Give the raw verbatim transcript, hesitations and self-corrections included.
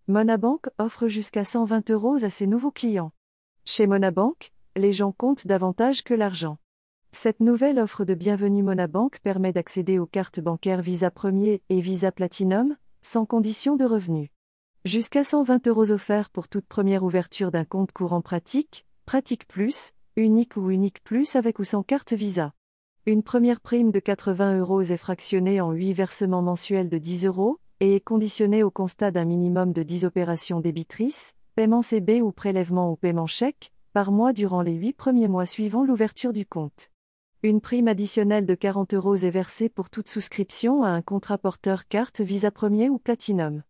Monabank offre jusqu'à cent vingt euros à ses nouveaux clients. Chez Monabank, les gens comptent davantage que l'argent. Cette nouvelle offre de bienvenue Monabank permet d'accéder aux cartes bancaires Visa Premier et Visa Platinum, sans condition de revenus. Jusqu'à cent vingt euros offerts pour toute première ouverture d'un compte courant pratique, pratique plus, unique ou unique plus avec ou sans carte Visa. Une première prime de quatre-vingts euros est fractionnée en huit versements mensuels de dix euros, et est conditionnée au constat d'un minimum de dix opérations débitrices, paiement C B ou prélèvement ou paiement chèque, par mois durant les huit premiers mois suivant l'ouverture du compte. Une prime additionnelle de quarante euros est versée pour toute souscription à un contrat porteur carte Visa Premier ou Platinum.